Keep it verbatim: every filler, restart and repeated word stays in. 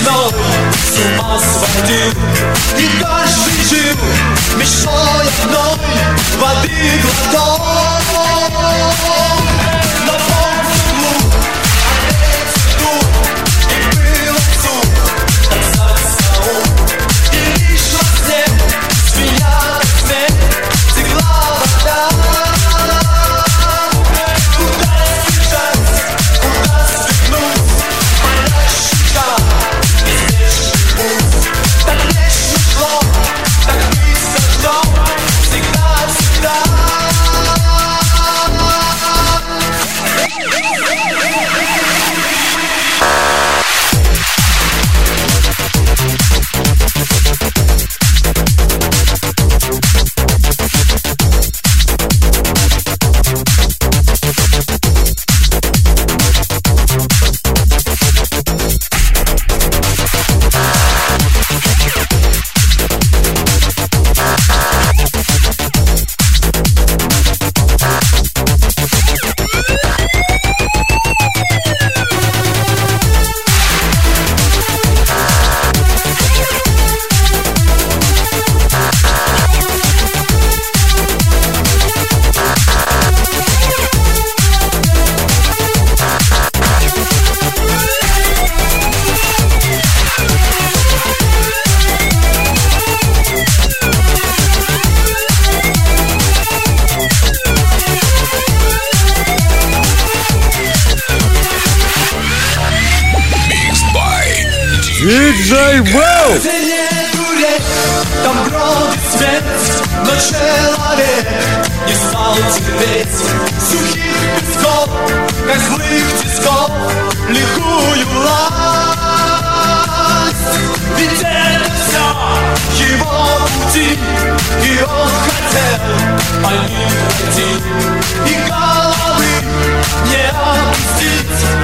весной с ума сводил и дальше жил мечтой одной воды глоток. Но помню, опять жду, и был отцу остаться ум. И лишь во сне с меня смех текла вода. Куда сбежать, куда свернуть, моя щека, беспечный путь. Так вечно шло, так близко ждем, всегда-всегда. диджей Вэлл! Там бродит свет, но человек не стал терпеть сухих песков, как злых тисков, лихую власть. Ведь это все его пути, и он хотел по ним пройти, и головы не опустить.